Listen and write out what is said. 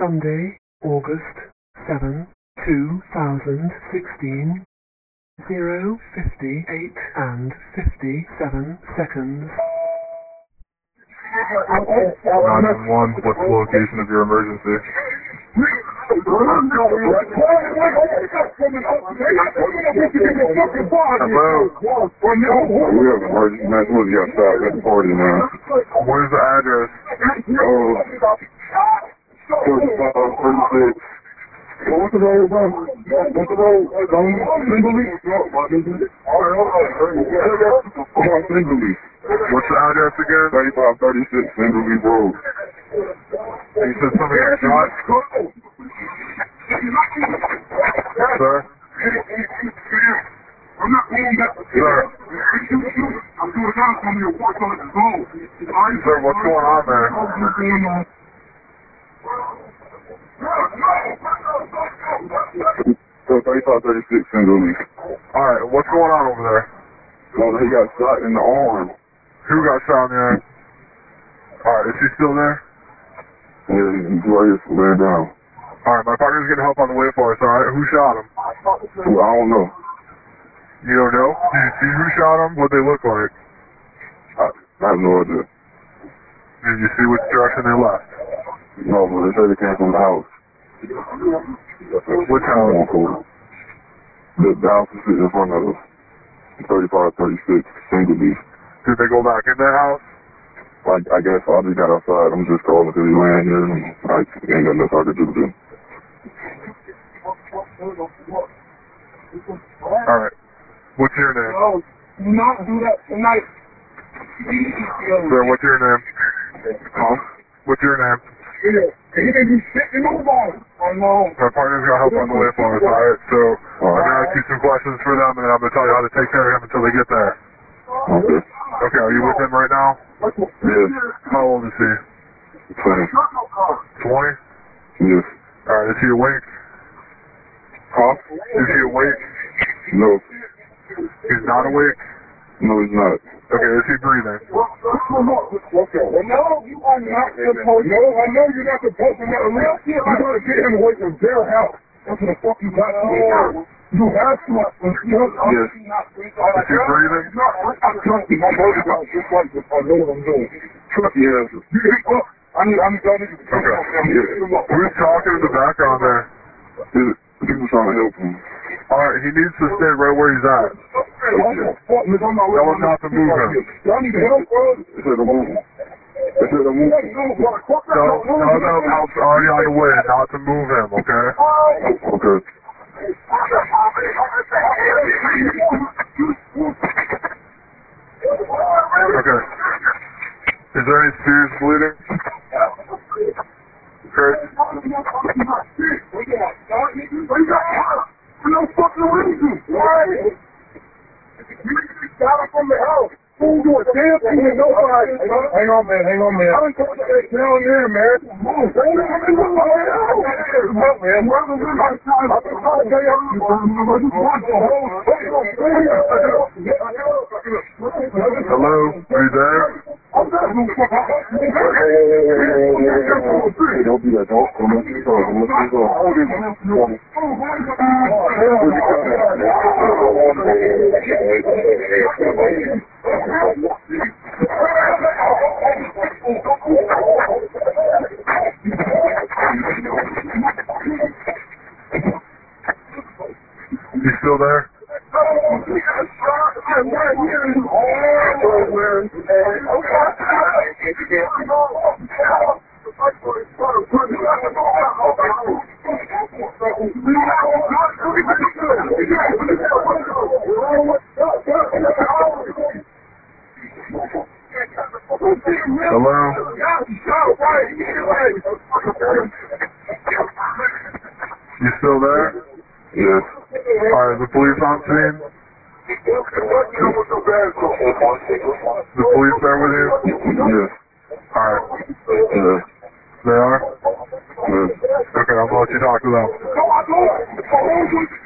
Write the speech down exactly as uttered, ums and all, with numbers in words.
Sunday, August seventh, two thousand sixteen, zero fifty-eight and fifty-seven seconds. nine one one, what's the location of your emergency? Hello? We have an emergency, man. Somebody got stopped at the party, man. Where's the address? Oh, thirty-five, thirty-six. What's the road, bro? What's the road? Singley. What's the address again? thirty-five, thirty-six, Singley Road. And you said somebody got shot? Sir? I'm not going back. Sir? I'm doing a job for me to watch on the phone. Sir, what's going on there? So thirty-five, thirty-six, Singley. Alright, what's going on over there? Well, he got shot in the arm. Who got shot in the arm? Alright, is he still there? Yeah, he's right here laying down. Alright, my partner's gonna help on the way for us, alright? Who shot him? Well, I don't know. You don't know? Did you see who shot him? What they look like? I, I have no idea. Did you see which direction they left? No, but they said they came from the house. Which house? The, the house is sitting in front of us. thirty-five, thirty-six, Singley. Did they go back in that house? Like, I guess I just got outside. I'm just calling because he's laying here and I ain't got nothing I can do to him. Alright. What's your name? No, do not do that tonight. Sir, what's your name? Huh? What's your name? Yeah, he didn't do shit to nobody. I know. My partner's gonna help on the way for us, alright? So, I'm gonna ask you some questions for them and then I'm gonna tell you how to take care of him until they get there. Okay. Okay, are you with him right now? Yes. How old is he? twenty. twenty? Yes. Alright, is he awake? Huh? Is he awake? No. He's not awake? No, he's not. Okay, is he breathing? Okay. No, you are not supposed to. No, I know you're not supposed to. You gotta get him away from their house. That's what the fuck you got to do. You have to. You know, Yes. Is he breathing? I'm trust me, my brother got just like this. I know what I'm doing. Trust me. Yes. I need, I need, I need to come Okay. up. Who's talking in the background there? People trying to help him. Alright, he needs to stay right where he's at. Tell him not to move him. Y'all need help, bro. They said to move him. They said to move him. Tell, tell them help's already on the way, not to move him, okay? Okay. Okay. Is there any serious bleeding? Chris? No fucking reason. Why? You got him from the house. Who do a damn thing with nobody? Hang on, man. Hang on, man. I done told you that down there, man. Move. Hang on, man. What, man? What was in my time? I've been trying to tell you. I just want the whole Hello? Are you there? Hey, don't do that. Don't. Don't let me go. Don't let me go. You still there? Hello? You still there? Yes. Alright, the police on scene? The police there with you? Yes. Alright. Yes. They are? Yes. Okay, I'm gonna let you talk to them.